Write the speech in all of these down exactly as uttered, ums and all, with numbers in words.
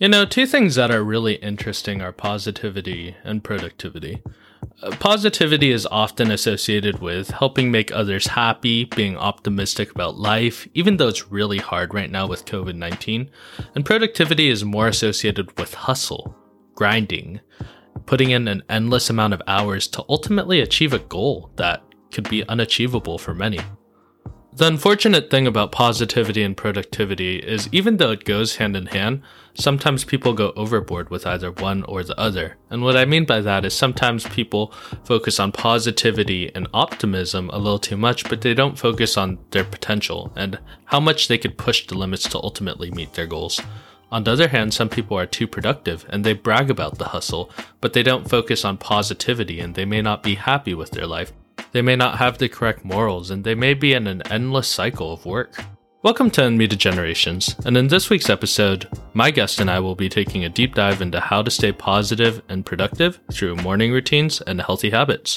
You know, two things that are really interesting are positivity and productivity. Uh, positivity is often associated with helping make others happy, being optimistic about life, even though it's really hard right now with covid nineteen. And productivity is more associated with hustle, grinding, putting in an endless amount of hours to ultimately achieve a goal that could be unachievable for many. The unfortunate thing about positivity and productivity is even though it goes hand in hand, sometimes people go overboard with either one or the other. And what I mean by that is sometimes people focus on positivity and optimism a little too much, but they don't focus on their potential and how much they could push the limits to ultimately meet their goals. On the other hand, some people are too productive and they brag about the hustle, but they don't focus on positivity and they may not be happy with their life. They may not have the correct morals, and they may be in an endless cycle of work. Welcome to Unmuted Generations, and in this week's episode, my guest and I will be taking a deep dive into how to stay positive and productive through morning routines and healthy habits.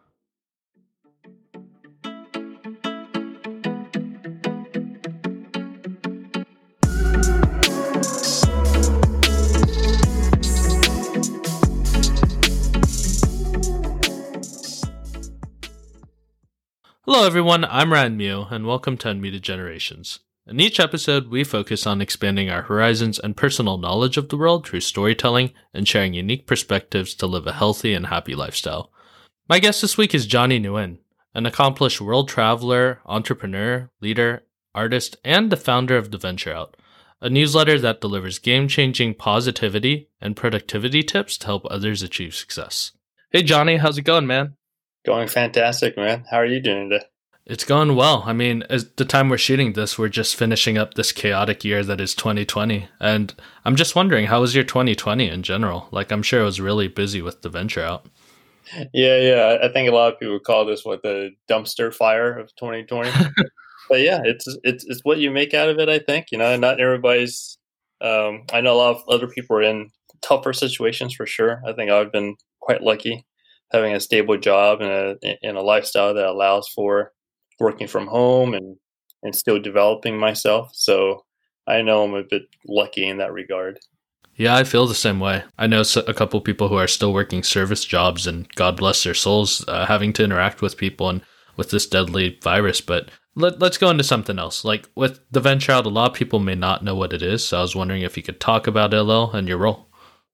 Hello everyone, I'm Ryan Mew, and welcome to Unmuted Generations. In each episode, we focus on expanding our horizons and personal knowledge of the world through storytelling and sharing unique perspectives to live a healthy and happy lifestyle. My guest this week is Johnny Nguyen, an accomplished world traveler, entrepreneur, leader, artist, and the founder of The Venture Out, a newsletter that delivers game-changing positivity and productivity tips to help others achieve success. Hey Johnny, how's it going, man? Going fantastic, man. How are you doing today? It's going well. I mean, at the time we're shooting this, we're just finishing up this chaotic year that is twenty twenty. And I'm just wondering, how was your twenty twenty in general? Like, I'm sure it was really busy with The Venture Out. Yeah, yeah. I think a lot of people call this what the dumpster fire of twenty twenty. But yeah, it's it's it's what you make out of it, I think. You know, not everybody's um, I know a lot of other people are in tougher situations for sure. I think I've been quite lucky having a stable job and a and a lifestyle that allows for working from home and, and still developing myself. So I know I'm a bit lucky in that regard. Yeah, I feel the same way. I know a couple people who are still working service jobs, and God bless their souls, uh, having to interact with people and with this deadly virus. But let, let's go into something else. Like with The Venture Out, a lot of people may not know what it is. So I was wondering if you could talk about it a little and your role.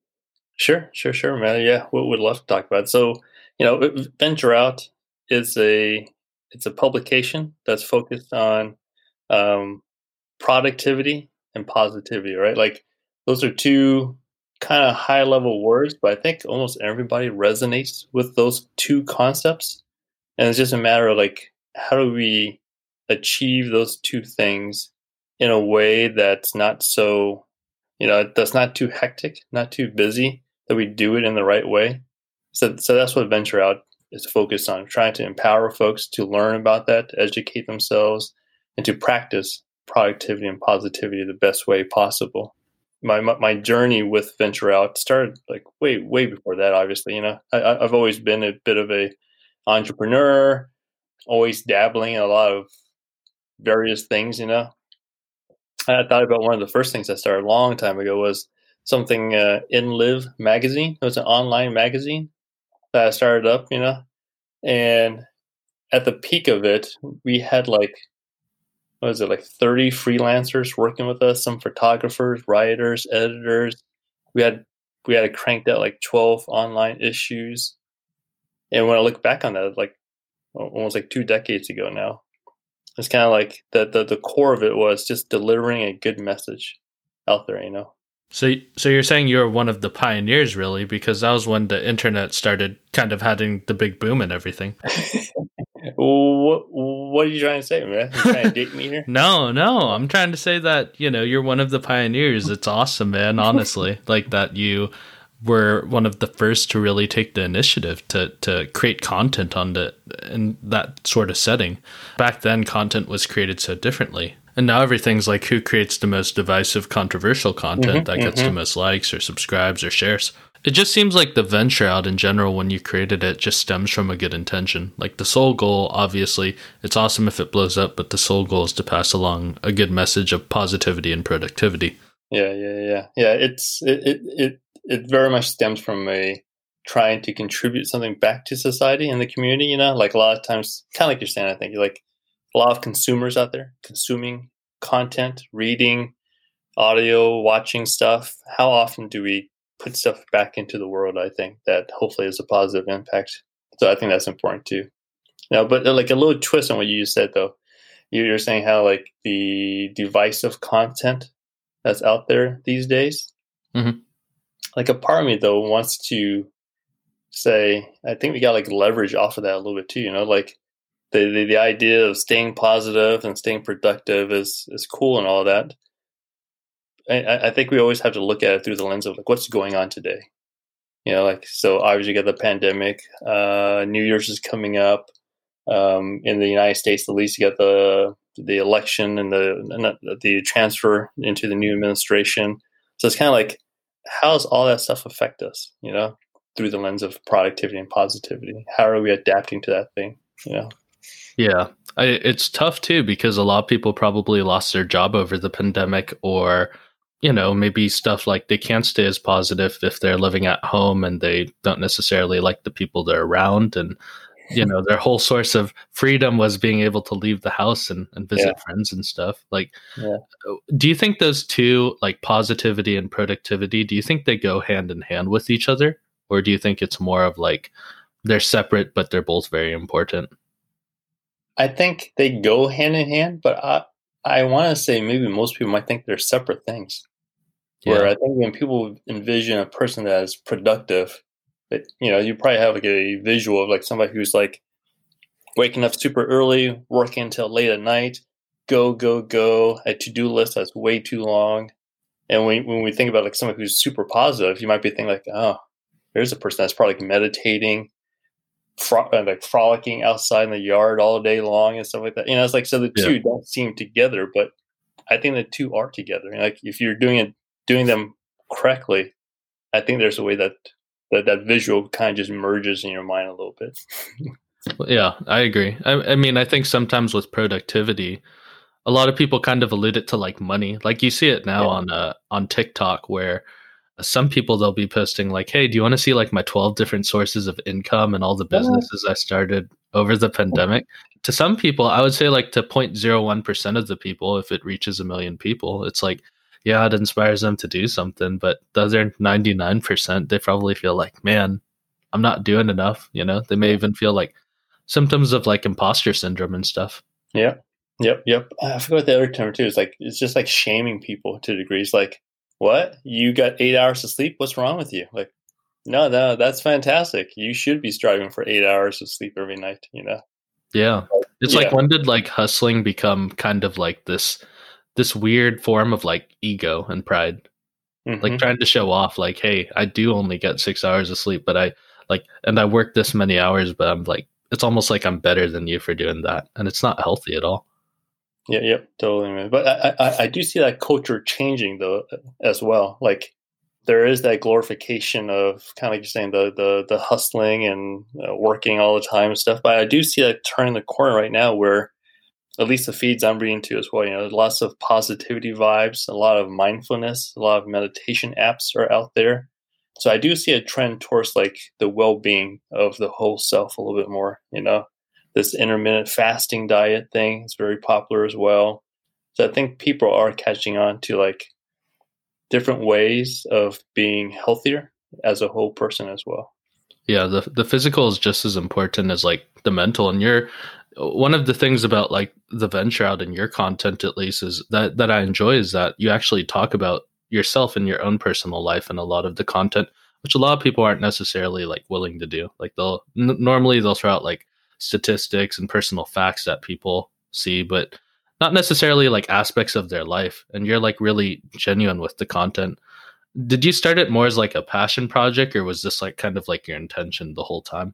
Sure, sure, sure, man. Yeah, we would love to talk about it. So, you know, Venture Out is a it's a publication that's focused on um, productivity and positivity, right? Like those are two kind of high level words, but I think almost everybody resonates with those two concepts. And it's just a matter of like, how do we achieve those two things in a way that's not so, you know, that's not too hectic, not too busy, that we do it in the right way. So, so that's what Venture Out is focused on, trying to empower folks to learn about that, to educate themselves, and to practice productivity and positivity the best way possible. My my, my journey with Venture Out started like way way before that. Obviously, you know, I, I've always been a bit of a entrepreneur, always dabbling in a lot of various things. You know, I thought about one of the first things I started a long time ago was something uh, In Live magazine. It was an online magazine that I started up, you know, and at the peak of it, we had like, what was it, like thirty freelancers working with us, some photographers, writers, editors. We had we had cranked out like twelve online issues. And when I look back on that, like almost like two decades ago now, it's kind of like the, the the core of it was just delivering a good message out there, you know. So so you're saying you're one of the pioneers, really, because that was when the internet started kind of having the big boom and everything. what, what are you trying to say, man? You trying to date me here? No, no. I'm trying to say that, you know, you're one of the pioneers. It's awesome, man, honestly. Like that you were one of the first to really take the initiative to, to create content on the in that sort of setting. Back then, content was created so differently. And now everything's like who creates the most divisive, controversial content mm-hmm, that gets mm-hmm. the most likes or subscribes or shares. It just seems like The Venture Out in general, when you created it, just stems from a good intention. Like the sole goal, obviously, it's awesome if it blows up, but the sole goal is to pass along a good message of positivity and productivity. Yeah, yeah, yeah, yeah. It's it, it it it very much stems from a trying to contribute something back to society and the community. You know, like a lot of times, kind of like you're saying. I think like a lot of consumers out there consuming content, reading, audio, watching stuff. How often do we put stuff back into the world? I think that hopefully is a positive impact. So I think that's important too. Now, but uh, like a little twist on what you just said, though, you- you're saying how like the divisive content that's out there these days. Hmm. Like a part of me though wants to say, I think we got like leverage off of that a little bit too. You know, like the the, the idea of staying positive and staying productive is is cool and all that. I, I think we always have to look at it through the lens of like what's going on today. You know, like so obviously you got the pandemic, uh, New Year's is coming up. Um, in the United States, at least, you got the the election and the the transfer into the new administration. So it's kind of like, how does all that stuff affect us? You know, through the lens of productivity and positivity. How are we adapting to that thing? You know. Yeah, I, it's tough too because a lot of people probably lost their job over the pandemic, or you know, maybe stuff like they can't stay as positive if they're living at home and they don't necessarily like the people they're around, and you know, their whole source of freedom was being able to leave the house and, and visit Yeah. friends and stuff. Like, Yeah. do you think those two, like positivity and productivity, do you think they go hand in hand with each other? Or do you think it's more of like they're separate, but they're both very important? I think they go hand in hand, but I I want to say maybe most people might think they're separate things. Where Yeah. I think when people envision a person that is productive, that you know, you probably have like a visual of like somebody who's like waking up super early, working until late at night, go, go, go, a to-do list that's way too long. And when when we think about like someone who's super positive, you might be thinking like, oh, there's a person that's probably like meditating, fro- uh, like frolicking outside in the yard all day long and stuff like that. You know, it's like so the Yeah. two don't seem together, but I think the two are together. And like if you're doing it, doing them correctly, I think there's a way that that, that visual kind of just merges in your mind a little bit. Yeah, I agree. I, I mean, I think sometimes with productivity, a lot of people kind of allude it to like money. Like you see it now Yeah. on uh, on TikTok where some people they'll be posting like, "Hey, do you want to see like my twelve different sources of income and all the businesses I started over the pandemic?" To some people, I would say like to zero point zero one percent of the people, if it reaches a million people, it's like, yeah, it inspires them to do something. But the other ninety-nine percent, they probably feel like, man, I'm not doing enough. You know, they may even feel like symptoms of like imposter syndrome and stuff. Yeah. Yep. Yep. I forgot what the other term too. It's like it's just like shaming people to degrees. Like, what? You got eight hours of sleep? What's wrong with you? Like, no, no, that's fantastic. You should be striving for eight hours of sleep every night. You know. Yeah. It's Yeah. like when did like hustling become kind of like this this weird form of like ego and pride? Like Mm-hmm. trying to show off like, hey, I do only get six hours of sleep, but I like and I work this many hours, but I'm like it's almost like I'm better than you for doing that. And it's not healthy at all. Yeah. Yep. Totally. Man. But I, I, I do see that culture changing though as well. Like there is that glorification of kind of like you're saying the the the hustling and uh, working all the time and stuff. But I do see that turning the corner right now where at least the feeds I'm reading to as well, you know, lots of positivity vibes, a lot of mindfulness, a lot of meditation apps are out there. So I do see a trend towards like the well-being of the whole self a little bit more, you know. This intermittent fasting diet thing is very popular as well. So I think people are catching on to like different ways of being healthier as a whole person as well. Yeah, the the physical is just as important as like the mental. And you're one of the things about like the venture out in your content at least is that that I enjoy is that you actually talk about yourself and your own personal life in a lot of the content, which a lot of people aren't necessarily like willing to do. Like they'll n- normally they'll throw out like statistics and personal facts that people see, but not necessarily like aspects of their life. And you're like really genuine with the content. Did you start it more as like a passion project, or was this like kind of like your intention the whole time?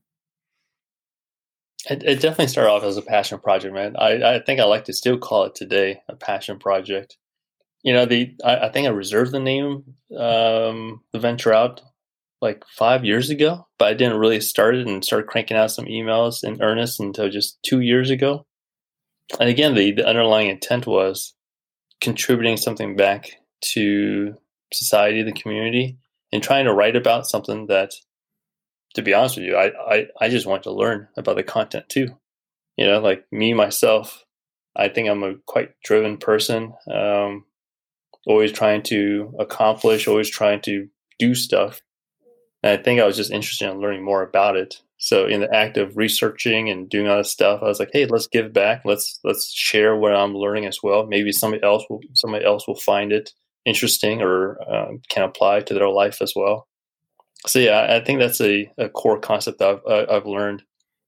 It, it definitely started off as a passion project, man. I, I think I like to still call it today a passion project. You know, the I, I think I reserved the name um, the venture out like five years ago, but I didn't really start it and start cranking out some emails in earnest until just two years ago. And again, the, the underlying intent was contributing something back to society, the community, and trying to write about something that, to be honest with you, I, I, I just want to learn about the content too. You know, like me, myself, I think I'm a quite driven person, um, always trying to accomplish, always trying to do stuff. And I think I was just interested in learning more about it. So in the act of researching and doing all this stuff, I was like, hey, let's give back. Let's let's share what I'm learning as well. Maybe somebody else will somebody else will find it interesting or um, can apply to their life as well. So yeah, I think that's a, a core concept I've I've learned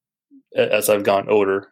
as I've gotten older,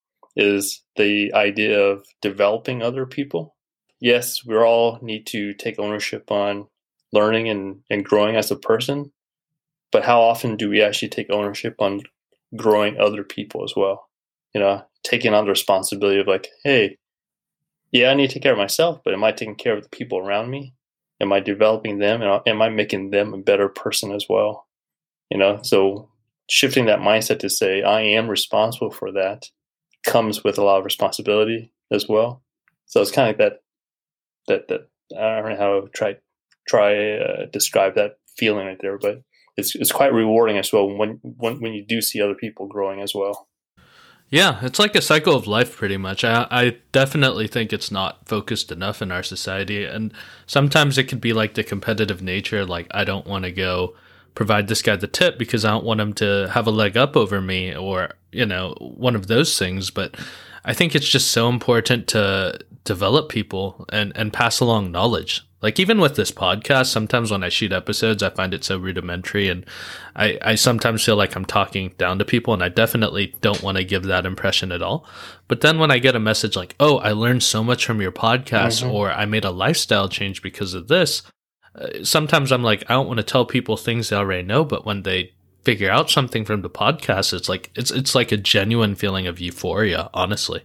is the idea of developing other people. Yes, we all need to take ownership on learning and, and growing as a person, but how often do we actually take ownership on growing other people as well? You know, taking on the responsibility of like, hey, yeah, I need to take care of myself, but am I taking care of the people around me? Am I developing them? And am I making them a better person as well? You know, so shifting that mindset to say, I am responsible for that, comes with a lot of responsibility as well. So it's kind of like that, that, that, I don't know how to try, try, uh, describe that feeling right there, but it's, it's quite rewarding as well when, when, when you do see other people growing as well. Yeah, it's like a cycle of life pretty much. I, I definitely think it's not focused enough in our society. And sometimes it could be like the competitive nature, like I don't want to go provide this guy the tip because I don't want him to have a leg up over me, or, you know, one of those things. But I think it's just so important to develop people and, and pass along knowledge. Like even with this podcast, sometimes when I shoot episodes, I find it so rudimentary, and I, I sometimes feel like I'm talking down to people, and I definitely don't want to give that impression at all. But then when I get a message like, oh, I learned so much from your podcast, mm-hmm. or I made a lifestyle change because of this, uh, sometimes I'm like, I don't want to tell people things they already know, but when they figure out something from the podcast, it's like it's it's like a genuine feeling of euphoria, honestly.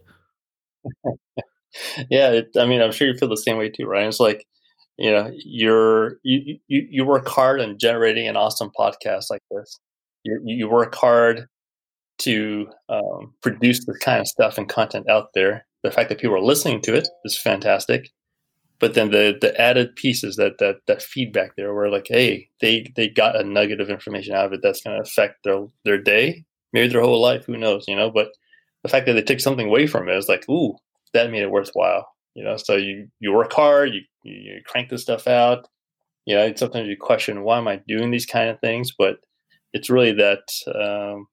Yeah, it, I mean, I'm sure you feel the same way too, right? It's like, you know, you're you, you you work hard on generating an awesome podcast like this. You you work hard to um, produce this kind of stuff and content out there. The fact that people are listening to it is fantastic. But then the the added pieces, that that that feedback there, where like, hey, they they got a nugget of information out of it that's going to affect their their day, maybe their whole life. Who knows? You know, but the fact that they took something away from it is like, ooh, that made it worthwhile. You know, so you, you work hard, you, you crank this stuff out. You know, sometimes you question, why am I doing these kind of things? But it's really that um,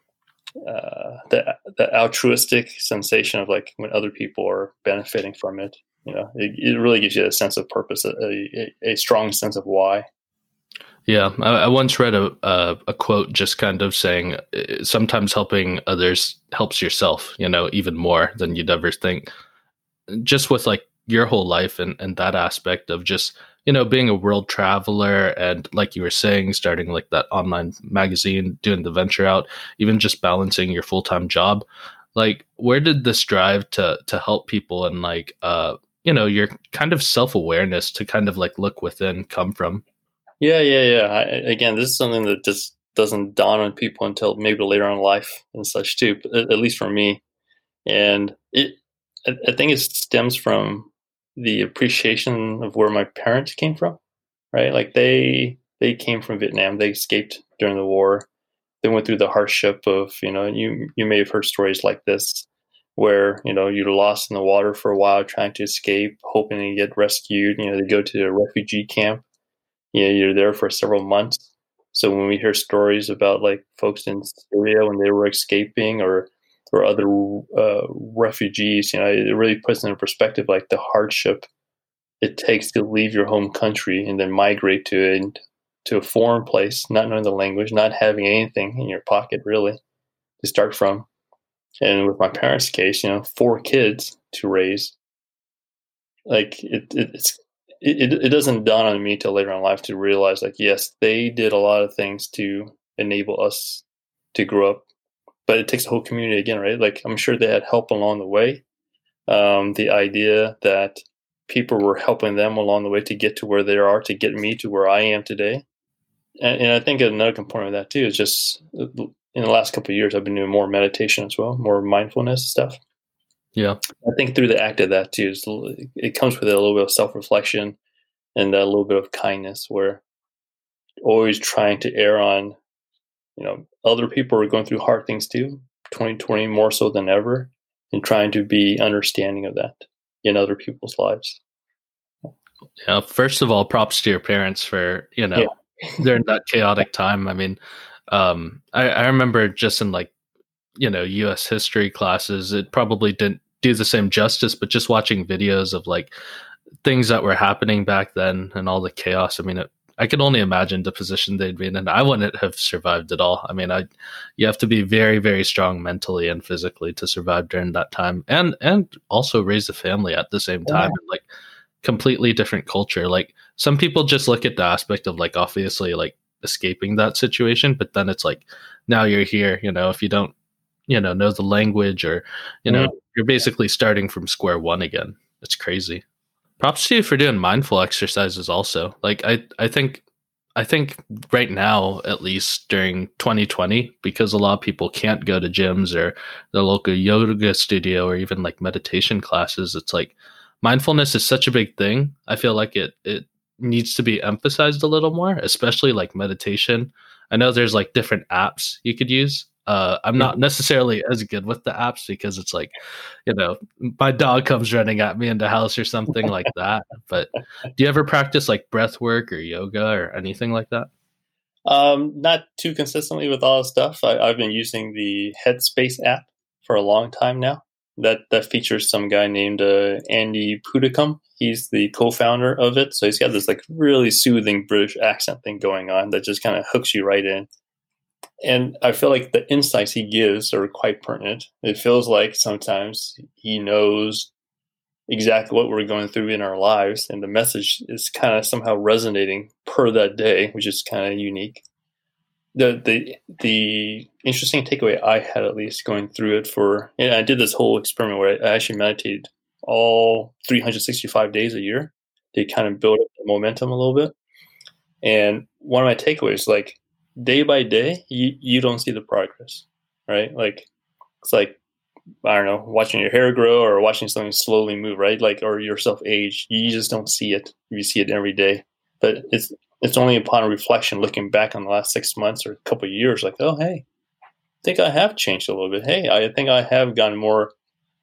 uh, the, the altruistic sensation of like when other people are benefiting from it. You know, it, it really gives you a sense of purpose, a, a, a strong sense of why. Yeah, I, I once read a, a a quote just kind of saying, sometimes helping others helps yourself, you know, even more than you'd ever think. Just with like your whole life and, and that aspect of just, you know, being a world traveler, and like you were saying, starting like that online magazine, doing the venture out, even just balancing your full-time job. Like, where did this drive to to help people and like, uh, you know, your kind of self-awareness to kind of like look within come from? Yeah, yeah, yeah. I, again, this is something that just doesn't dawn on people until maybe later on in life and such too, at, at least for me. And it, I, I think it stems from the appreciation of where my parents came from, right? Like they they came from Vietnam. They escaped during the war. They went through the hardship of, you know, you you may have heard stories like this, where, you know, you're lost in the water for a while trying to escape, hoping to get rescued. You know, they go to a refugee camp. You know, you're there for several months. So when we hear stories about like folks in Syria when they were escaping, or or other uh, refugees, you know, it really puts into perspective like the hardship it takes to leave your home country and then migrate to it, to a foreign place, not knowing the language, not having anything in your pocket really to start from. And with my parents' case, you know, four kids to raise, like it, it it's it, it doesn't dawn on me till later in life to realize like, yes, they did a lot of things to enable us to grow up, but it takes the whole community again, right? Like I'm sure they had help along the way. Um, the idea that people were helping them along the way to get to where they are, to get me to where I am today. And, and I think another component of that too is just in the last couple of years, I've been doing more meditation as well, more mindfulness stuff. Yeah. I think through the act of that too, is it comes with a little bit of self-reflection, and that little bit of kindness, where always trying to err on, you know, other people are going through hard things too, twenty twenty more so than ever, and trying to be understanding of that in other people's lives. Yeah, first of all, props to your parents for, you know, Yeah. during that chaotic time. I mean, um, I, I remember just in like, you know, U S history classes, it probably didn't do the same justice, but just watching videos of like things that were happening back then and all the chaos. I mean, it, I can only imagine the position they'd be in, and I wouldn't have survived at all. I mean, I, you have to be very, very strong mentally and physically to survive during that time, and and also raise a family at the same time. Yeah. Like completely different culture. Like some people just look at the aspect of like obviously like escaping that situation, but then it's like now you're here. You know, if you don't, you know, know the language, or you know, Mm. you're basically starting from square one again. It's crazy. Props to you for doing mindful exercises also. Like I I think I think right now, at least during twenty twenty, because a lot of people can't go to gyms or the local yoga studio or even like meditation classes, it's like mindfulness is such a big thing. I feel like it it needs to be emphasized a little more, especially like meditation. I know there's like different apps you could use. Uh, I'm not necessarily as good with the apps because it's like, you know, my dog comes running at me in the house or something like that. But do you ever practice like breath work or yoga or anything like that? Um, not too consistently with all the stuff. I, I've been using the Headspace app for a long time now. That that features some guy named uh, Andy Puddicombe. He's the co-founder of it. So he's got this like really soothing British accent thing going on that just kind of hooks you right in. And I feel like the insights he gives are quite pertinent. It feels like sometimes he knows exactly what we're going through in our lives, and the message is kind of somehow resonating per that day, which is kind of unique. The the the interesting takeaway I had, at least going through it, for and I did this whole experiment where I actually meditated all three hundred sixty-five days a year to kind of build up the momentum a little bit. And one of my takeaways, like day by day, you, you don't see the progress, right? Like it's like, I don't know, watching your hair grow or watching something slowly move, right? Like, or yourself age. You just don't see it. You see it every day. But it's it's only upon reflection, looking back on the last six months or a couple of years, like, oh, hey, I think I have changed a little bit. Hey, I think I have gotten more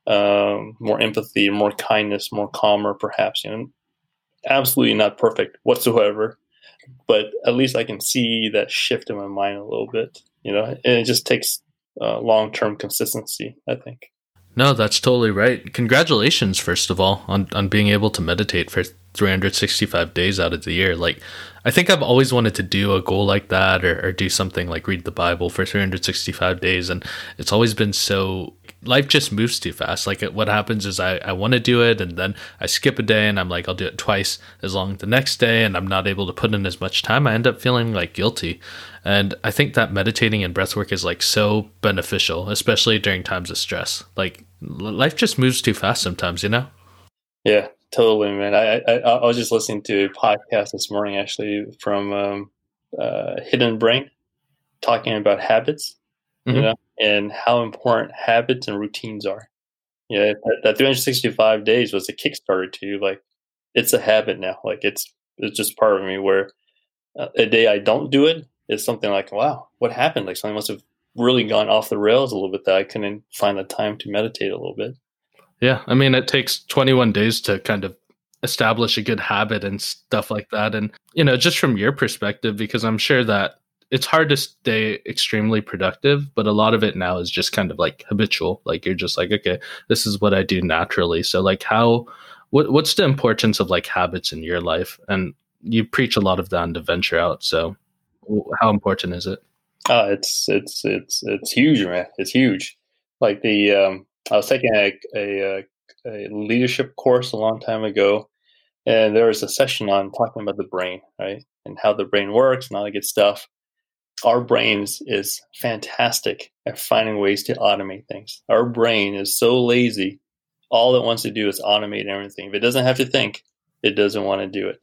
um, more empathy, more kindness, more calmer, perhaps. You know, absolutely not perfect whatsoever, but at least I can see that shift in my mind a little bit. You know, and it just takes uh, long term consistency, I think. No, that's totally right. Congratulations, first of all, on, on being able to meditate for three hundred sixty-five days out of the year. Like, I think I've always wanted to do a goal like that, or, or do something like read the Bible for three hundred sixty-five days. And it's always been so, life just moves too fast. Like, what happens is I, I want to do it, and then I skip a day, and I'm like, I'll do it twice as long the next day, and I'm not able to put in as much time. I end up feeling like guilty. And I think that meditating and breathwork is like so beneficial, especially during times of stress. Like, life just moves too fast sometimes, you know? Yeah, totally, man. I, I I was just listening to a podcast this morning, actually, from um, uh, Hidden Brain, talking about habits, you Mm-hmm. know, and how important habits and routines are. Yeah, that, that three hundred sixty-five days was a Kickstarter to, like, it's a habit now. Like, it's it's just part of me, where uh, a day I don't do it is something like, wow, what happened? Like, something must have really gone off the rails a little bit, that I couldn't find the time to meditate a little bit. Yeah, I mean, it takes twenty-one days to kind of establish a good habit and stuff like that. And, you know, just from your perspective, because I'm sure that it's hard to stay extremely productive, but a lot of it now is just kind of like habitual. Like, you're just like, okay, this is what I do naturally. So, like, how, what, what's the importance of like habits in your life? And you preach a lot of that to venture out. So, w- how important is it? Uh, it's it's it's it's huge, man. It's huge. Like the um, I was taking a, a a leadership course a long time ago, and there was a session on talking about the brain, right, and how the brain works and all that good stuff. Our brains is fantastic at finding ways to automate things. Our brain is so lazy; all it wants to do is automate everything. If it doesn't have to think, it doesn't want to do it.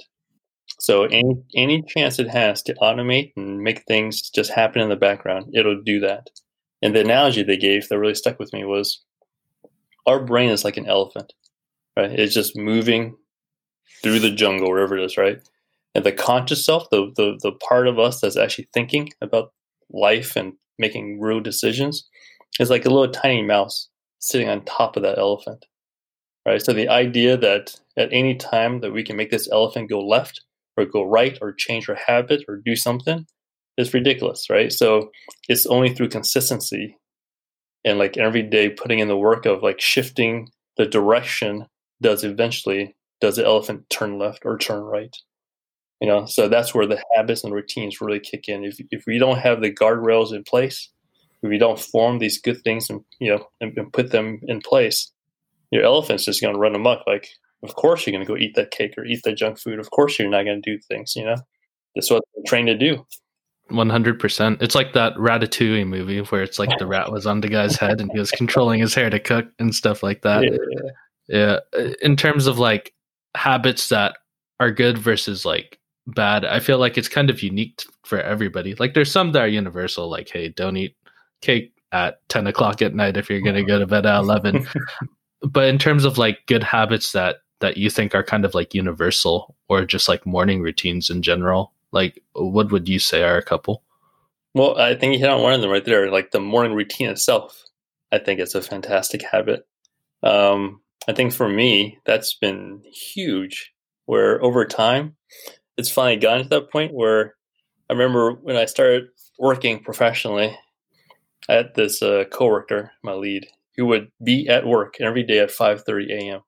So any any chance it has to automate and make things just happen in the background, it'll do that. And the analogy they gave that really stuck with me was, our brain is like an elephant, right? It's just moving through the jungle, wherever it is, right? And the conscious self, the, the the part of us that's actually thinking about life and making real decisions, is like a little tiny mouse sitting on top of that elephant, right? So the idea that at any time that we can make this elephant go left or go right or change our habit or do something is ridiculous, right? So it's only through consistency and like every day putting in the work of like shifting the direction does eventually does the elephant turn left or turn right. You know, so that's where the habits and routines really kick in. If if we don't have the guardrails in place, if we don't form these good things and you know and, and put them in place, your elephant's just going to run amok. Like, of course you're going to go eat that cake or eat that junk food. Of course you're not going to do things. You know, that's what they're trained to do. one hundred percent. It's like that Ratatouille movie where it's like the rat was on the guy's head and he was controlling his hair to cook and stuff like that. Yeah. yeah. In terms of like habits that are good versus like bad, I feel like it's kind of unique for everybody. Like there's some that are universal, like, hey, don't eat cake at ten o'clock at night if you're going to go to bed at eleven. But in terms of like good habits that that you think are kind of like universal or just like morning routines in general, like what would you say are a couple? Well, I think you hit on one of them right there. Like the morning routine itself, I think it's a fantastic habit. Um, I think for me, that's been huge, where over time, it's finally gotten to that point where I remember when I started working professionally, I had this uh, coworker, my lead, who would be at work every day at five thirty a.m.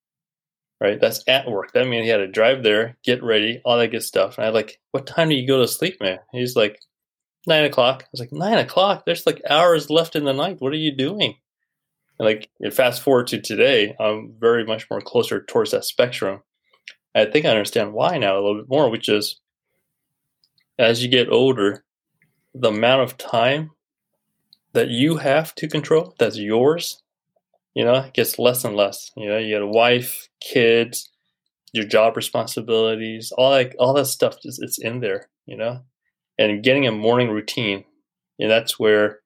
Right? That's at work. That means he had to drive there, get ready, all that good stuff. And I was like, what time do you go to sleep, man? He's like, nine o'clock. I was like, nine o'clock? There's like hours left in the night. What are you doing? And like, and fast forward to today, I'm very much more closer towards that spectrum. I think I understand why now a little bit more, which is as you get older, the amount of time that you have to control, that's yours, you know, it gets less and less. You know, you got a wife, kids, your job responsibilities, all that, all that stuff, just, it's in there, you know, and getting a morning routine. And that's where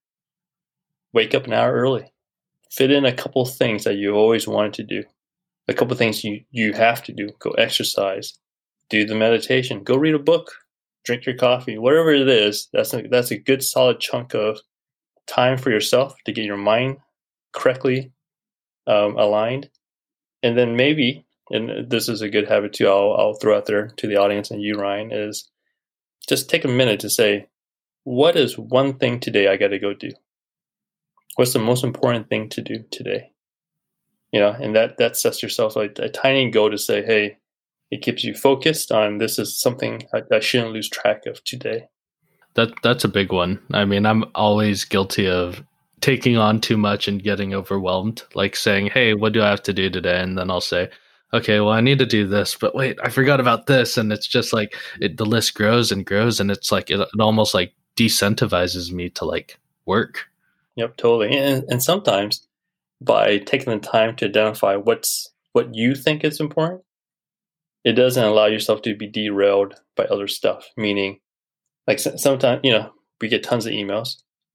wake up an hour early, fit in a couple of things that you always wanted to do, a couple of things you, you have to do, go exercise, do the meditation, go read a book, drink your coffee, whatever it is. That's a, that's a good solid chunk of time for yourself to get your mind correctly um, aligned. And then maybe, and this is a good habit too, I'll, I'll throw out there to the audience and you, Ryan, is just take a minute to say, what is one thing today I got to go do? What's the most important thing to do today? You know, and that, that sets yourself like a tiny goal to say, hey, it keeps you focused on this is something I, I shouldn't lose track of today. That that's a big one. I mean, I'm always guilty of taking on too much and getting overwhelmed, like saying, hey, what do I have to do today? And then I'll say, okay, well, I need to do this, but wait, I forgot about this. And it's just like it, the list grows and grows. And it's like it, it almost like decentivizes me to like work. Yep, totally. And, and sometimes by taking the time to identify what's what you think is important, it doesn't allow yourself to be derailed by other stuff. Meaning, like sometimes, you know, we get tons of emails.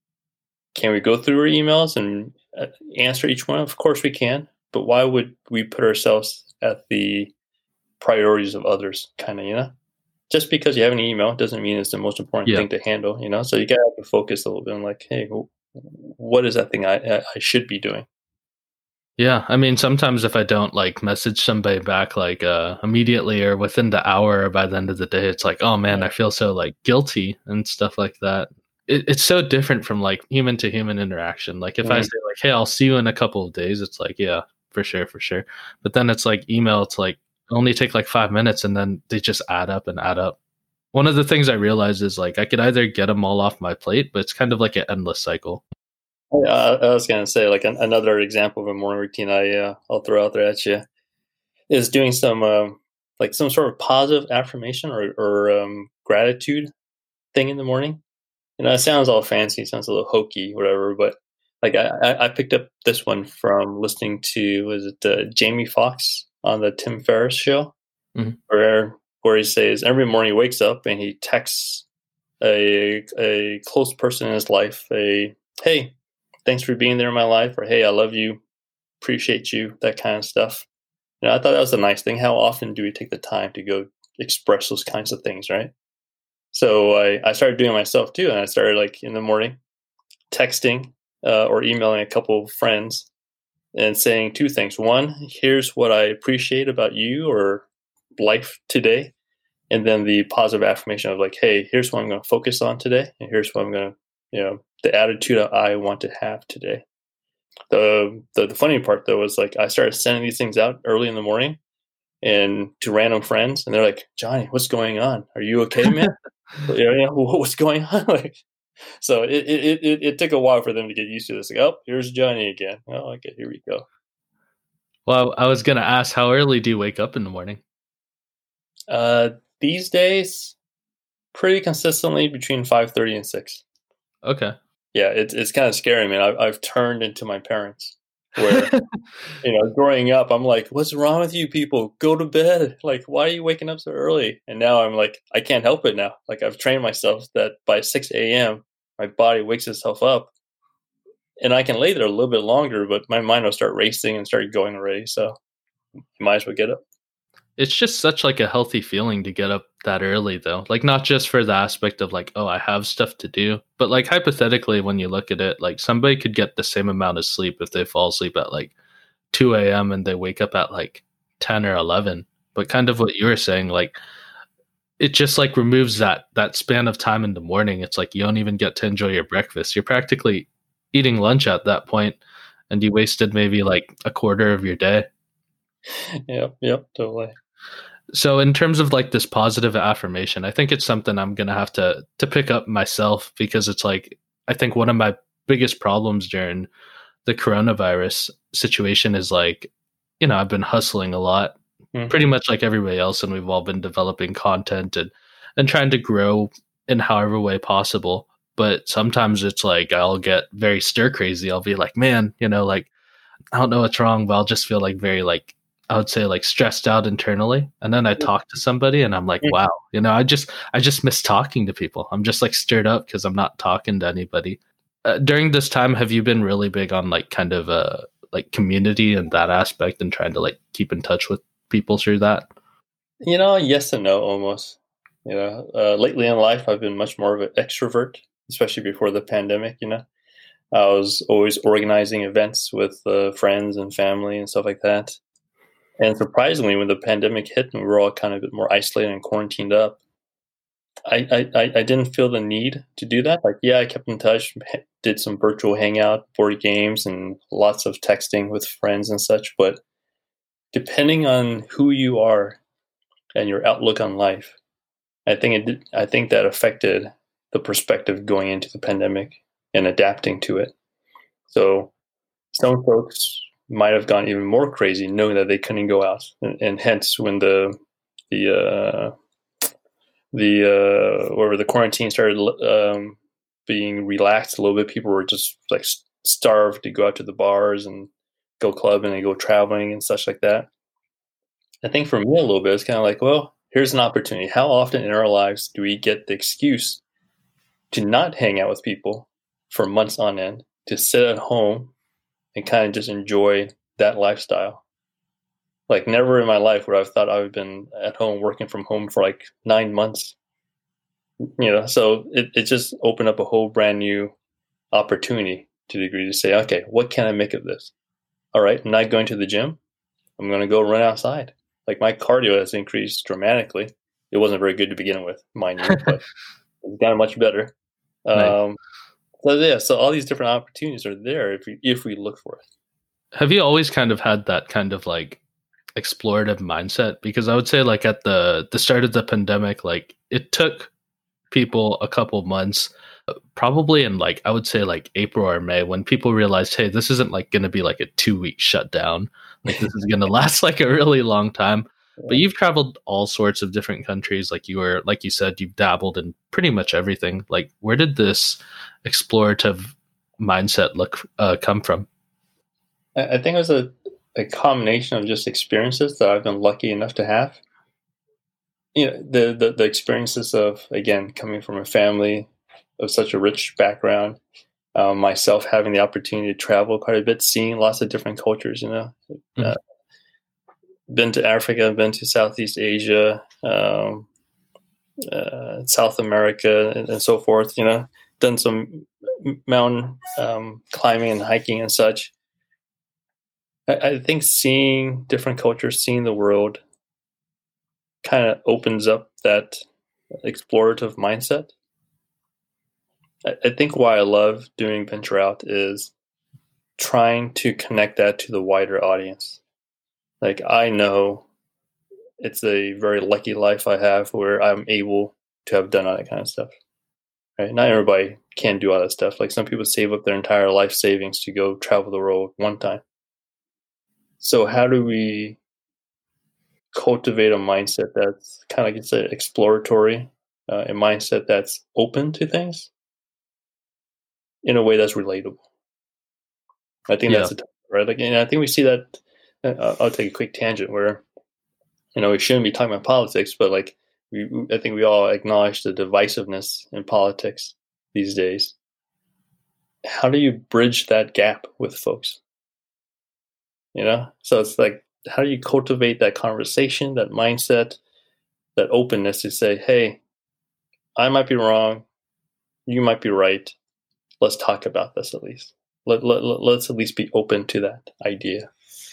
Can we go through our emails and answer each one? Of course we can. But why would we put ourselves at the priorities of others, kind of, you know? Just because you have an email doesn't mean it's the most important yeah. thing to handle, you know? So you got to focus a little bit on like, hey, what is that thing I, I should be doing? Yeah, I mean, sometimes if I don't like message somebody back like uh, immediately or within the hour or by the end of the day, it's like, oh man, I feel so like guilty and stuff like that. It, it's so different from like human to human interaction. Like if mm-hmm. I say like, hey, I'll see you in a couple of days, it's like, yeah, for sure, for sure. But then it's like email, it's like only take like five minutes and then they just add up and add up. One of the things I realized is like I could either get them all off my plate, but it's kind of like an endless cycle. Uh, I was going to say, like an, another example of a morning routine I uh, I'll throw out there at you is doing some um, like some sort of positive affirmation or, or um, gratitude thing in the morning. You know, it sounds all fancy, it sounds a little hokey, whatever. But like I, I picked up this one from listening to was it uh, Jamie Foxx on the Tim Ferriss show, mm-hmm. where where he says every morning he wakes up and he texts a a close person in his life a hey. Thanks for being there in my life, or hey, I love you, appreciate you, that kind of stuff. know, I thought that was a nice thing. How often do we take the time to go express those kinds of things, right? So I, I started doing it myself too, and I started like in the morning texting uh, or emailing a couple of friends and saying two things. One, here's what I appreciate about you or life today. And then the positive affirmation of like, hey, here's what I'm going to focus on today. And here's what I'm going to, you know, the attitude I want to have today. The, the the funny part though was like I started sending these things out early in the morning and to random friends, and they're like, Johnny, what's going on? Are you okay, man? you know, what's going on? like, so it, it it it took a while for them to get used to this. Like, oh, here's Johnny again. Oh, okay, here we go. Well, I was gonna ask, how early do you wake up in the morning? Uh, these days, pretty consistently between five thirty and six. Okay. Yeah, it's it's kind of scary, man. I've I've turned into my parents. Where you know, growing up, I'm like, "What's wrong with you people? Go to bed! Like, why are you waking up so early?" And now I'm like, I can't help it now. Like, I've trained myself that by six a.m. my body wakes itself up, and I can lay there a little bit longer, but my mind will start racing and start going already. So, you might as well get up. It's just such like a healthy feeling to get up that early though. Like not just for the aspect of like, oh, I have stuff to do, but like hypothetically when you look at it, like somebody could get the same amount of sleep if they fall asleep at like two a.m. and they wake up at like ten or eleven. But kind of what you were saying, like it just like removes that that span of time in the morning. It's like you don't even get to enjoy your breakfast. You're practically eating lunch at that point and you wasted maybe like a quarter of your day. Yep, yep, totally. So in terms of like this positive affirmation, I think it's something I'm going to have to to pick up myself because it's like, I think one of my biggest problems during the coronavirus situation is like, you know, I've been hustling a lot, mm-hmm. pretty much like everybody else. And we've all been developing content and, and trying to grow in however way possible. But sometimes it's like, I'll get very stir crazy. I'll be like, man, you know, like, I don't know what's wrong, but I'll just feel like very like, I would say like stressed out internally. And then I talk to somebody and I'm like, wow, you know, I just, I just miss talking to people. I'm just like stirred up because I'm not talking to anybody. Uh, during this time, have you been really big on like kind of uh like community and that aspect and trying to like keep in touch with people through that? You know, yes and no, almost. You know, uh, lately in life, I've been much more of an extrovert, especially before the pandemic, you know. I was always organizing events with uh, friends and family and stuff like that. And surprisingly, when the pandemic hit and we were all kind of a bit more isolated and quarantined up, I, I, I didn't feel the need to do that. Like, yeah, I kept in touch, did some virtual hangout, board games, and lots of texting with friends and such. But depending on who you are and your outlook on life, I think it did, I think that affected the perspective going into the pandemic and adapting to it. So some folks might have gone even more crazy knowing that they couldn't go out. And, and hence when the, the, uh, the, uh, where the quarantine started, um, being relaxed a little bit, people were just like starved to go out to the bars and go clubbing and go traveling and such like that. I think for me a little bit, it's kind of like, well, here's an opportunity. How often in our lives do we get the excuse to not hang out with people for months on end, to sit at home and kind of just enjoy that lifestyle? Like never in my life would I've thought I've been at home working from home for like nine months. You know, so it, it just opened up a whole brand new opportunity to the degree to say, okay, what can I make of this? All right, I'm not going to the gym. I'm going to go run outside. Like my cardio has increased dramatically. It wasn't very good to begin with, mind you, but it's gotten much better. Um, so yeah, so all these different opportunities are there if we if we look for it. Have you always kind of had that kind of like explorative mindset? Because I would say like at the the start of the pandemic, like it took people a couple months, probably in like I would say like April or May, when people realized, hey, this isn't like going to be like a two week shutdown. Like this is going to last like a really long time. But you've traveled all sorts of different countries. Like you were, like you said, you've dabbled in pretty much everything. Like where did this explorative mindset look uh, come from? I think it was a, a combination of just experiences that I've been lucky enough to have. You know, the, the, the experiences of, again, coming from a family of such a rich background, um, myself having the opportunity to travel quite a bit, seeing lots of different cultures, you know. Mm-hmm. Uh, been to Africa, been to Southeast Asia, um, uh, South America, and, and so forth. You know, done some mountain um, climbing and hiking and such. I, I think seeing different cultures, seeing the world, kind of opens up that explorative mindset. I, I think why I love doing Venture Out is trying to connect that to the wider audience. Like, I know it's a very lucky life I have where I'm able to have done all that kind of stuff. Right? Not everybody can do all that stuff. Like, some people save up their entire life savings to go travel the world one time. So how do we cultivate a mindset that's kind of, like you said, exploratory, uh, a mindset that's open to things in a way that's relatable? I think Yeah. that's the topic, right? Like, and I think we see that. Uh, I'll take a quick tangent where, you know, we shouldn't be talking about politics, but like, we, I think we all acknowledge the divisiveness in politics these days. How do you bridge that gap with folks? You know, so it's like, how do you cultivate that conversation, that mindset, that openness to say, hey, I might be wrong, you might be right. Let's talk about this at least. Let, let, let's at least be open to that idea.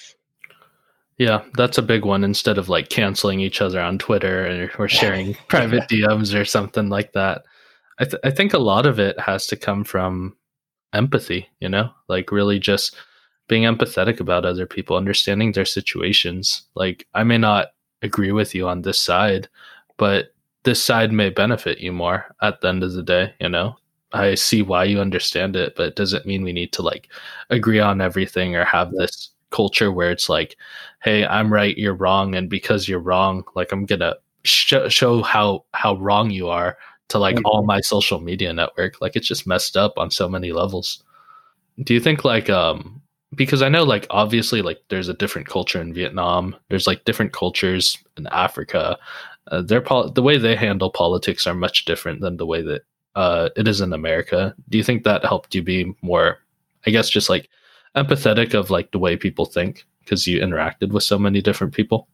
Yeah, that's a big one. Instead of like canceling each other on Twitter or, or sharing private D Ms or something like that. I, th- I think a lot of it has to come from empathy, you know, like really just being empathetic about other people, understanding their situations. Like, I may not agree with you on this side, but this side may benefit you more at the end of the day, you know? I see why you understand it, but it doesn't mean we need to like agree on everything or have this culture where it's like, hey, I'm right, you're wrong, and because you're wrong, like, I'm gonna sh- show how how wrong you are to like mm-hmm. all my social media network. Like, it's just messed up on so many levels. Do you think like um because I know like obviously like there's a different culture in Vietnam, there's like different cultures in Africa, uh, their pol- the way they handle politics are much different than the way that uh it is in America. Do you think that helped you be more, I guess, just like empathetic of like the way people think because you interacted with so many different people?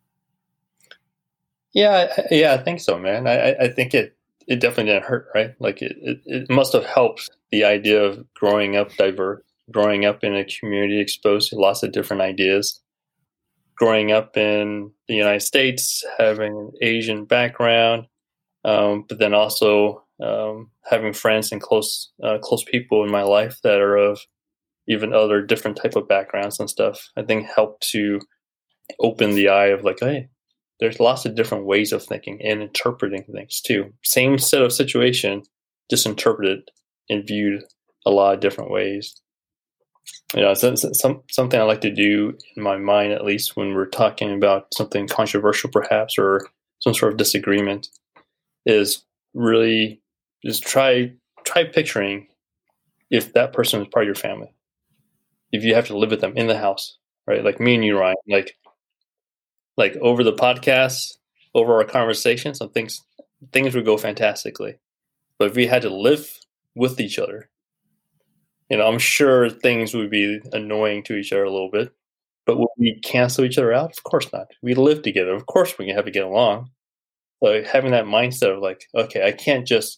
Yeah, yeah, I think so, man. I, I think it, it definitely didn't hurt, right? Like, it, it, it must have helped the idea of growing up diverse, growing up in a community exposed to lots of different ideas, growing up in the United States, having an Asian background, um, but then also um, having friends and close uh, close people in my life that are of even other different type of backgrounds and stuff. I think helped to open the eye of like, hey, there's lots of different ways of thinking and interpreting things too. Same set of situation, just interpreted and viewed a lot of different ways. You know, some, some, something I like to do in my mind, at least when we're talking about something controversial perhaps, or some sort of disagreement, is really just try try picturing if that person is part of your family. If you have to live with them in the house, right? Like me and you, Ryan, like, like over the podcast, over our conversation, some things, things would go fantastically. But if we had to live with each other, you know, I'm sure things would be annoying to each other a little bit. But would we cancel each other out? Of course not. We live together. Of course we can have to get along. So having that mindset of like, okay, I can't just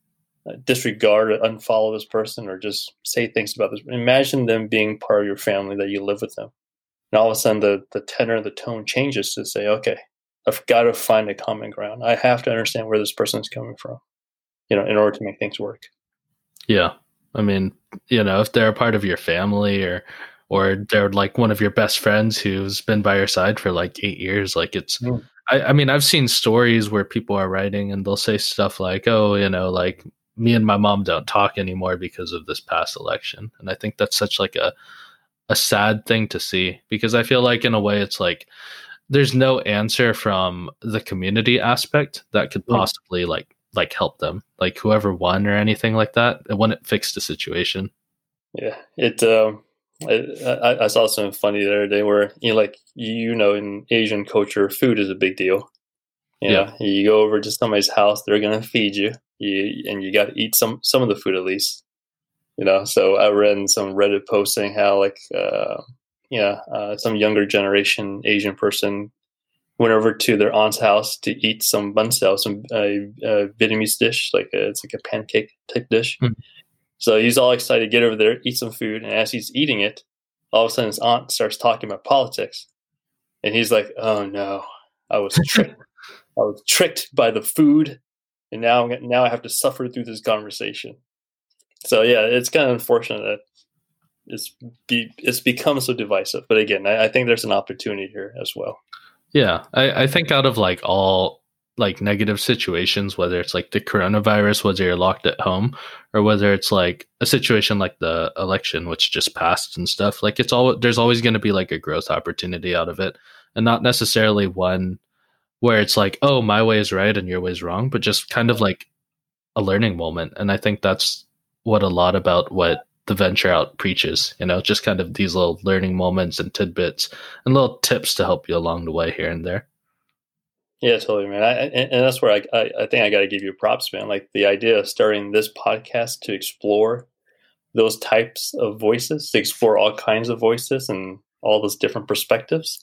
disregard or unfollow this person or just say things about this. Imagine them being part of your family, that you live with them. And all of a sudden the, the tenor, the tone changes to say, okay, I've got to find a common ground. I have to understand where this person is coming from, you know, in order to make things work. Yeah. I mean, you know, if they're a part of your family or, or they're like one of your best friends who's been by your side for like eight years, like it's, mm. I, I mean, I've seen stories where people are writing and they'll say stuff like, oh, you know, like me and my mom don't talk anymore because of this past election. And I think that's such like a, a sad thing to see, because I feel like in a way it's like there's no answer from the community aspect that could possibly mm. like like help them, like whoever won or anything like that. It wouldn't fix the situation. Yeah, it. Um, I, I saw something funny the other day where, you know, like, you know, in Asian culture, food is a big deal. You know, yeah. You go over to somebody's house, they're gonna feed you, you and you got to eat some some of the food at least. You know, so I read in some Reddit post saying how like uh, yeah, uh, some younger generation Asian person went over to their aunt's house to eat some bun sao, some uh, uh, Vietnamese dish, like a, it's like a pancake type dish. Mm. So he's all excited to get over there, eat some food, and as he's eating it, all of a sudden his aunt starts talking about politics, and he's like, "Oh no, I was tricked. I was tricked by the food, and now now I have to suffer through this conversation." So yeah, it's kind of unfortunate that it's be it's become so divisive. But again, I, I think there's an opportunity here as well. Yeah, I, I think out of like all like negative situations, whether it's like the coronavirus, whether you're locked at home, or whether it's like a situation like the election, which just passed and stuff, like it's all there's always going to be like a growth opportunity out of it, and not necessarily one where it's like, oh, my way is right and your way is wrong, but just kind of like a learning moment. And I think that's what a lot about what the Venture Out preaches, you know, just kind of these little learning moments and tidbits and little tips to help you along the way here and there. Yeah, totally, man. I, and, and that's where I, I, I think I got to give you props, man. Like the idea of starting this podcast to explore those types of voices, to explore all kinds of voices and all those different perspectives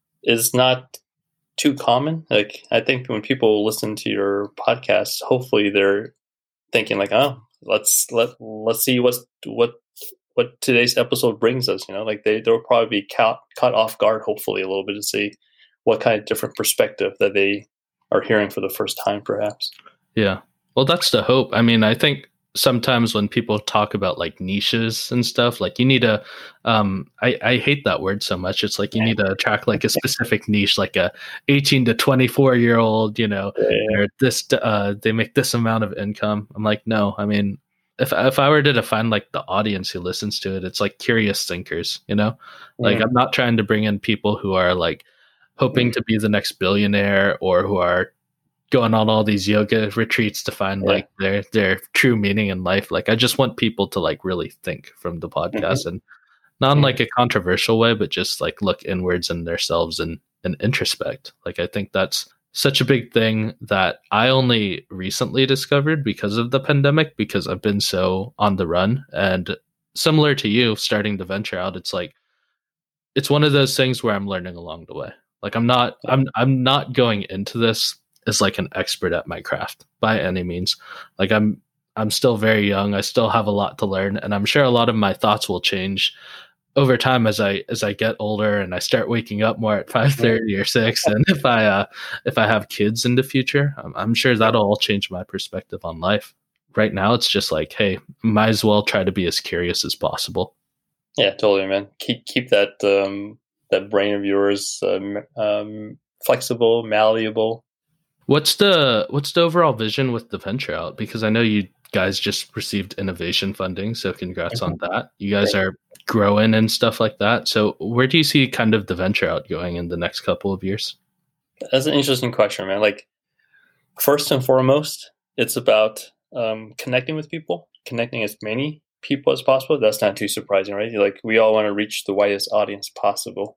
is not too common. Like I think when people listen to your podcast, hopefully they're thinking like, oh, let's let let's see what's what what today's episode brings us. You know, like they they'll probably be caught caught off guard, hopefully a little bit, to see what kind of different perspective that they are hearing for the first time, perhaps. Yeah, well, that's the hope. I mean, I think sometimes when people talk about like niches and stuff, like you need to um I, I hate that word so much. It's like you need to attract like a specific niche, like a eighteen to twenty-four year old, you know, Yeah. or this uh they make this amount of income. I'm like, no, I mean, if if I were to define like the audience who listens to it, it's like curious thinkers, you know? Like Mm-hmm. I'm not trying to bring in people who are like hoping to be the next billionaire or who are going on all these yoga retreats to find Yeah. like their their true meaning in life. Like I just want people to like really think from the podcast, Mm-hmm. and not in like a controversial way, but just like look inwards in themselves and and introspect. Like I think that's such a big thing that I only recently discovered because of the pandemic, because I've been so on the run. And similar to you starting to venture out, it's like it's one of those things where I'm learning along the way. Like I'm not I'm I'm not going into this as like an expert at my craft by any means. Like I'm I'm still very young. I still have a lot to learn, and I'm sure a lot of my thoughts will change over time as I as I get older and I start waking up more at five thirty or six. And if I uh, if I have kids in the future, I'm, I'm sure that'll all change my perspective on life. Right now, it's just like, hey, might as well try to be as curious as possible. Yeah, totally, man. Keep keep that um, that brain of yours um, um, flexible, malleable. What's the what's the overall vision with the Venture Out? Because I know you guys just received innovation funding, so congrats on that. You guys are growing and stuff like that. So where do you see kind of the Venture Out going in the next couple of years? That's an interesting question, man. Like first and foremost, it's about um, connecting with people, connecting as many people as possible. That's not too surprising, right? Like we all want to reach the widest audience possible.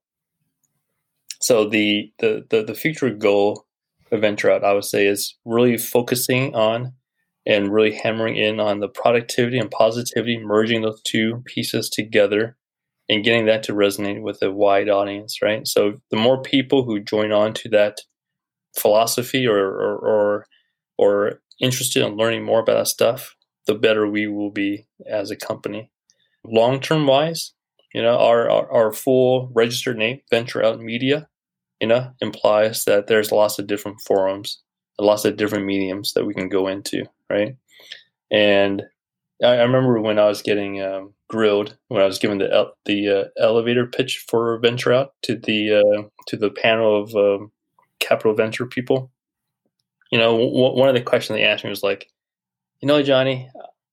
So the the the, the future goal of Venture Out, I would say, is really focusing on and really hammering in on the productivity and positivity, merging those two pieces together and getting that to resonate with a wide audience, right? So the more people who join on to that philosophy or or or, or interested in learning more about that stuff, the better we will be as a company. Long-term wise, you know, our, our, our full registered name, Venture Out Media, you know, implies that there's lots of different forums, lots of different mediums that we can go into, right? And I, I remember when I was getting um, grilled, when I was given the the uh, elevator pitch for Venture Out to the uh, to the panel of um, capital venture people. You know, w- one of the questions they asked me was like, you know, Johnny,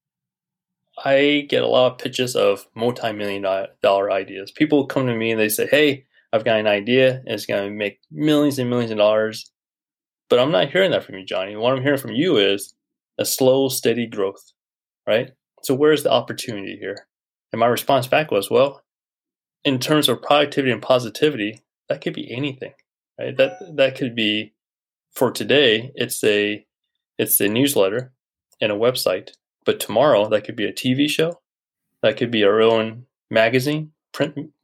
I get a lot of pitches of multi-million dollar ideas. People come to me and they say, hey, I've got an idea and it's going to make millions and millions of dollars. But I'm not hearing that from you, Johnny. What I'm hearing from you is a slow, steady growth, right? So where's the opportunity here? And my response back was, well, in terms of productivity and positivity, that could be anything, right? That that could be, for today, it's a it's a newsletter and a website. But tomorrow, that could be a T V show. That could be our own magazine, print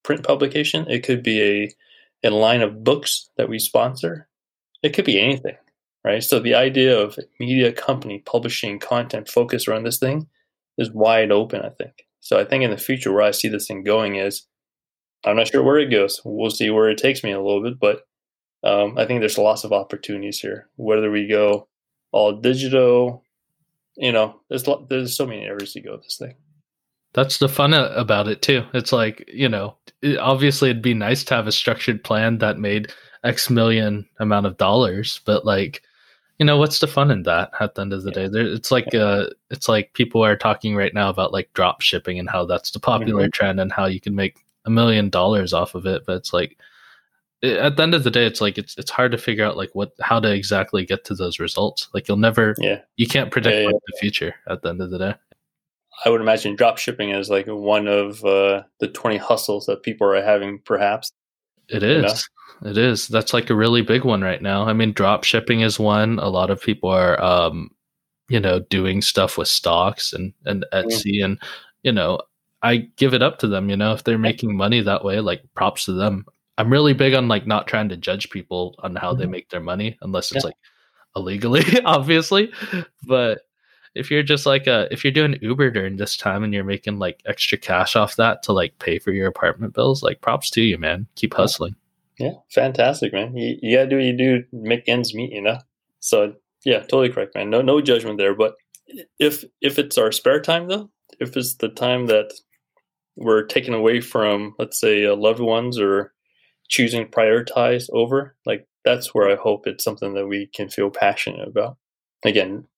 print publication. It could be a, a line of books that we sponsor. It could be anything, right? So the idea of a media company publishing content focused around this thing is wide open, I think. So I think in the future where I see this thing going is, I'm not sure where it goes. We'll see where it takes me a little bit, but um, I think there's lots of opportunities here. Whether we go all digital, you know, there's lo- there's so many areas to go with this thing. That's the fun about it too. It's like, you know, it, obviously it'd be nice to have a structured plan that made X million amount of dollars, but like, you know, what's the fun in that at the end of the yeah. day? There, it's like yeah. uh, it's like people are talking right now about like drop shipping and how that's the popular mm-hmm. trend and how you can make a million dollars off of it. But it's like, it, at the end of the day, it's like it's it's hard to figure out like what how to exactly get to those results. Like you'll never, yeah, you can't predict yeah, yeah. Like the future at the end of the day. I would imagine drop shipping is like one of uh, the twenty hustles that people are having, perhaps. It is. You know? It is. That's like a really big one right now. I mean, drop shipping is one. A lot of people are, um, you know, doing stuff with stocks and, and Etsy. Mm. And, you know, I give it up to them. You know, if they're making money that way, like props to them. I'm really big on like not trying to judge people on how mm. they make their money, unless it's yeah. like illegally, obviously. But if you're just like a, if you're doing Uber during this time and you're making like extra cash off that to like pay for your apartment bills, like props to you, man. Keep hustling. Yeah, fantastic, man. You, you gotta do what you do, make ends meet, you know? So yeah, totally correct, man. No, no judgment there. But if, if it's our spare time though, if it's the time that we're taken away from, let's say, uh, loved ones or choosing to prioritize over, like that's where I hope it's something that we can feel passionate about. Again,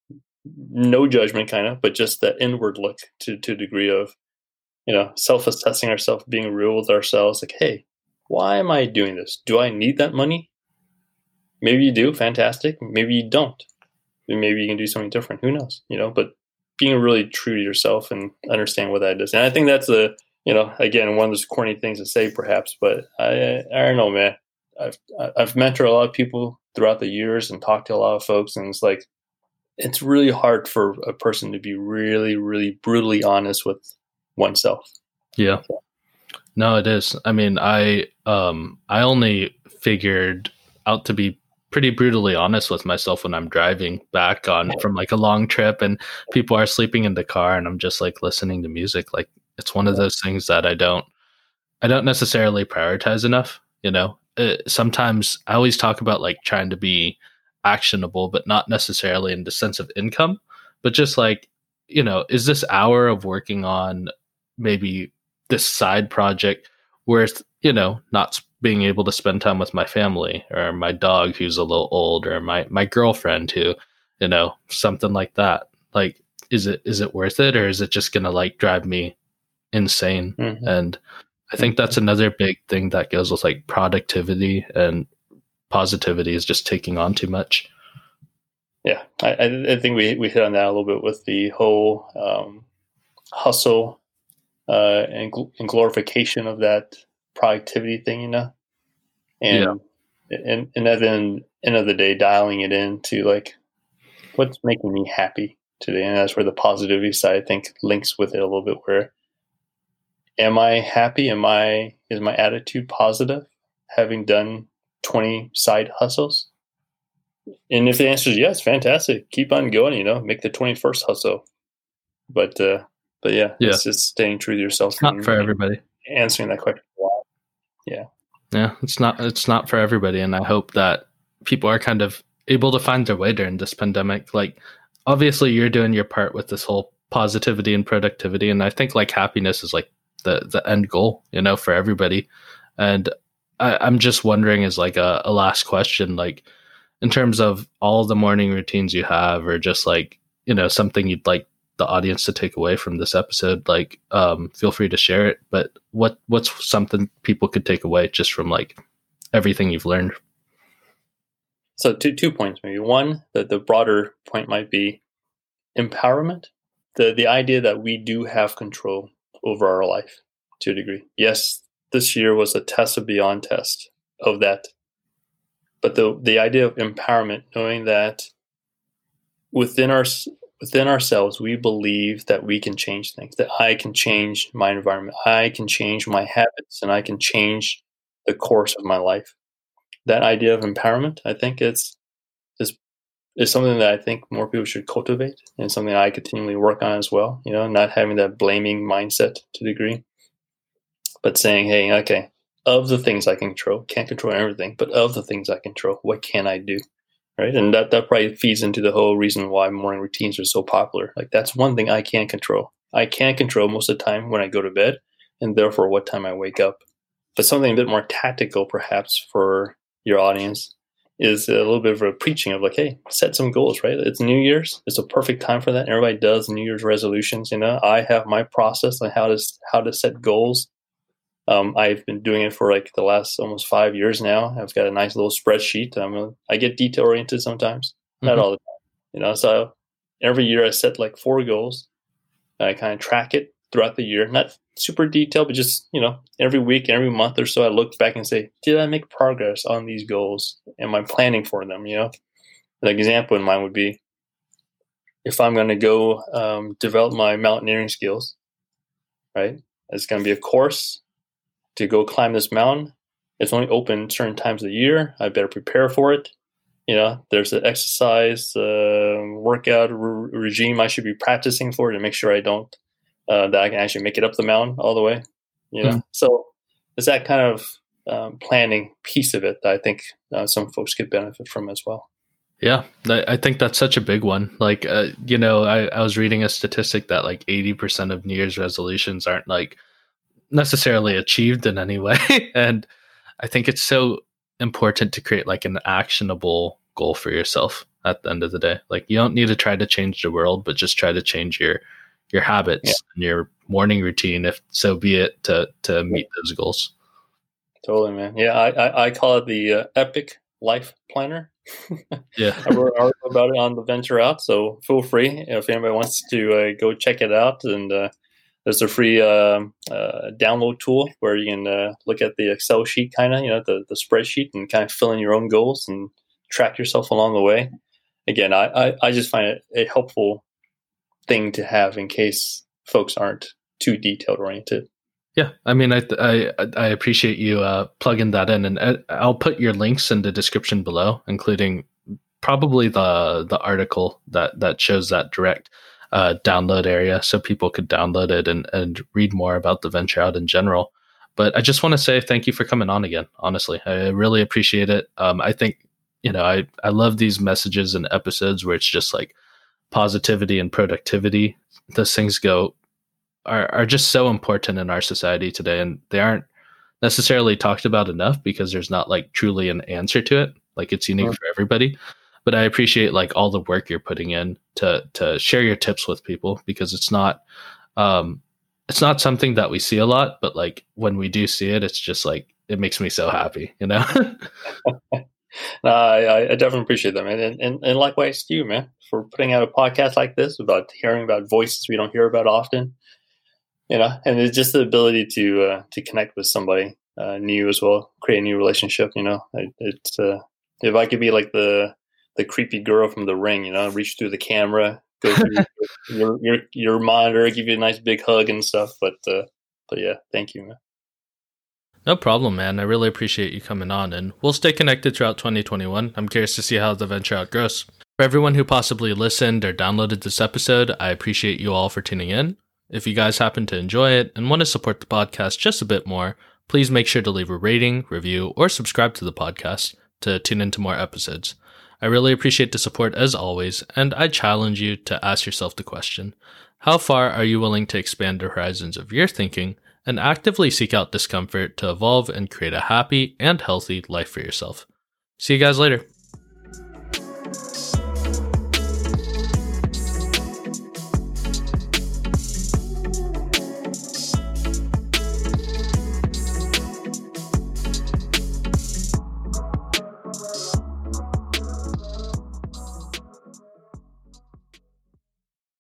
no judgment kind of, but just that inward look to, to a degree of, you know, self-assessing ourselves, being real with ourselves. Like, hey, why am I doing this? Do I need that money? Maybe you do. Fantastic. Maybe you don't. Maybe you can do something different. Who knows? You know, but being really true to yourself and understand what that is. And I think that's a, you know, again, one of those corny things to say perhaps, but I, I don't know, man. I've, I've mentored a lot of people throughout the years and talked to a lot of folks. And it's like, it's really hard for a person to be really, really brutally honest with oneself. Yeah. So. No, it is. I mean, I um I only figured out to be pretty brutally honest with myself when I'm driving back on from like a long trip and people are sleeping in the car and I'm just like listening to music. Like it's one of those things that I don't I don't necessarily prioritize enough, you know. It, sometimes I always talk about like trying to be actionable, but not necessarily in the sense of income, but just like, you know, is this hour of working on maybe this side project worth, you know, not being able to spend time with my family or my dog who's a little old or my, my girlfriend who, you know, something like that. Like, is it, is it worth it? Or is it just going to like drive me insane? Mm-hmm. And I think that's another big thing that goes with like productivity and positivity is just taking on too much. Yeah, I, I think we, we hit on that a little bit with the whole um, hustle uh, and, gl- and glorification of that productivity thing, you know? And, yeah. and, and at the end, end of the day, dialing it into like, what's making me happy today? And that's where the positivity side, I think, links with it a little bit where, am I happy? Am I, is my attitude positive having done twenty side hustles? And if the answer is yes, fantastic. Keep on going, you know, make the twenty-first hustle. But, uh, but yeah, yeah, it's just staying true to yourself. It's not and, for everybody. Answering that question. Yeah. Yeah. It's not, it's not for everybody. And I hope that people are kind of able to find their way during this pandemic. Like, obviously you're doing your part with this whole positivity and productivity. And I think like happiness is like the, the end goal, you know, for everybody. And I, I'm just wondering as like a, a last question, like in terms of all the morning routines you have, or just like, you know, something you'd like the audience to take away from this episode, like um, feel free to share it. But what what's something people could take away just from like everything you've learned? So two two points maybe. One, that the broader point might be empowerment. The the idea that we do have control over our life to a degree. Yes, this year was a test of beyond test of that. But the the idea of empowerment, knowing that within our within ourselves, we believe that we can change things, that I can change my environment, I can change my habits, and I can change the course of my life. That idea of empowerment, I think it's is is something that I think more people should cultivate, and something I continually work on as well. You know, not having that blaming mindset to a degree, but saying, hey, okay, of the things I can control, can't control everything, but of the things I control, what can I do? Right. And that, that probably feeds into the whole reason why morning routines are so popular. Like, that's one thing I can't control. I can't control most of the time when I go to bed, and therefore what time I wake up. But something a bit more tactical, perhaps, for your audience is a little bit of a preaching of like, hey, set some goals, right? It's New Year's. It's a perfect time for that. Everybody does New Year's resolutions. You know, I have my process on how to, how to set goals. Um, I've been doing it for like the last almost five years now. I've got a nice little spreadsheet. I'm a, I get detail oriented sometimes, not mm-hmm. all the time, you know. So every year I set like four goals. I kind of track it throughout the year, not super detailed, but just, you know, every week, every month or so, I look back and say, did I make progress on these goals? Am I planning for them? You know, an example in mind would be if I'm going to go um, develop my mountaineering skills, right? It's going to be a course to go climb this mountain. It's only open certain times of the year. I better prepare for it. You know, there's an exercise uh, workout re- regime I should be practicing for to make sure I don't, uh, that I can actually make it up the mountain all the way. You know, mm-hmm. So it's that kind of um, planning piece of it that I think uh, some folks could benefit from as well. Yeah, I think that's such a big one. Like, uh, you know, I, I was reading a statistic that like eighty percent of New Year's resolutions aren't like necessarily achieved in any way. And I think it's so important to create like an actionable goal for yourself at the end of the day. Like, you don't need to try to change the world, but just try to change your your habits yeah. and your morning routine, if so be it, to to meet those goals. Totally, man. Yeah, I I, I call it the uh, Epic Life Planner. Yeah, I wrote an article about it on the Venture Out, so feel free if anybody wants to uh, go check it out. And uh, there's a free uh, uh, download tool where you can uh, look at the Excel sheet, kind of, you know, the, the spreadsheet, and kind of fill in your own goals and track yourself along the way. Again, I, I, I just find it a helpful thing to have in case folks aren't too detailed oriented. Yeah, I mean, I I, I appreciate you uh, plugging that in, and I'll put your links in the description below, including probably the the article that, that shows that direct uh, download area, so people could download it and, and read more about the Venture Out in general. But I just want to say thank you for coming on again. Honestly, I really appreciate it. Um, I think, you know, I, I love these messages and episodes where it's just like positivity and productivity. Those things go are, are just so important in our society today, and they aren't necessarily talked about enough because there's not like truly an answer to it. Like, it's unique oh. for everybody. But I appreciate like all the work you're putting in to to share your tips with people, because it's not um it's not something that we see a lot, but like when we do see it, it's just like, it makes me so happy, you know. No, I, I definitely appreciate that, man. And, and, and likewise to you, man, for putting out a podcast like this about hearing about voices we don't hear about often, you know, and it's just the ability to uh, to connect with somebody uh, new as well, create a new relationship, you know. It, it's uh, if I could be like the the creepy girl from The Ring, you know, reach through the camera, go through your, your your monitor, give you a nice big hug and stuff. But uh, but yeah, thank you, man. No problem, man. I really appreciate you coming on, and we'll stay connected throughout twenty twenty-one. I'm curious to see how the Venture Out grows. For everyone who possibly listened or downloaded this episode, I appreciate you all for tuning in. If you guys happen to enjoy it and want to support the podcast just a bit more, please make sure to leave a rating, review, or subscribe to the podcast to tune into more episodes. I really appreciate the support as always, and I challenge you to ask yourself the question: how far are you willing to expand the horizons of your thinking and actively seek out discomfort to evolve and create a happy and healthy life for yourself? See you guys later.